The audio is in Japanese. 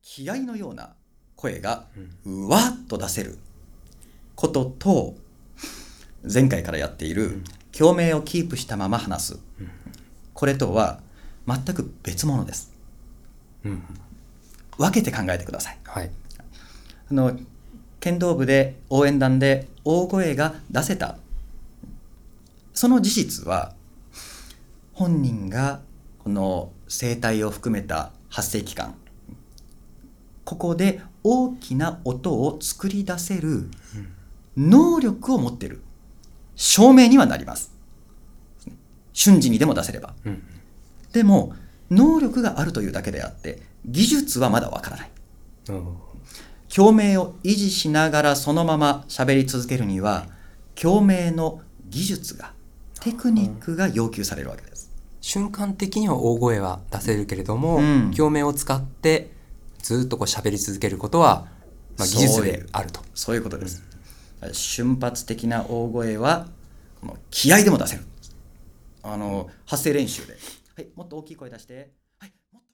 気合のような声がうわっと出せることと、前回からやっている共鳴をキープしたまま話す、これとは全く別物です。分けて考えてください。剣道部で応援団で大声が出せた、その事実は本人がこの声帯を含めた発声器官、ここで大きな音を作り出せる能力を持っている証明にはなります。瞬時にでも出せれば、でも能力があるというだけであって技術はまだわからない。共鳴を維持しながらそのまま喋り続けるには共鳴の技術が、テクニックが要求されるわけです。 瞬間的には大声は出せるけれども、共鳴を使ってずっとこう喋り続けることは、技術であると。 そういうことです。瞬発的な大声は気合でも出せる。発声練習で、もっと大きい声出して。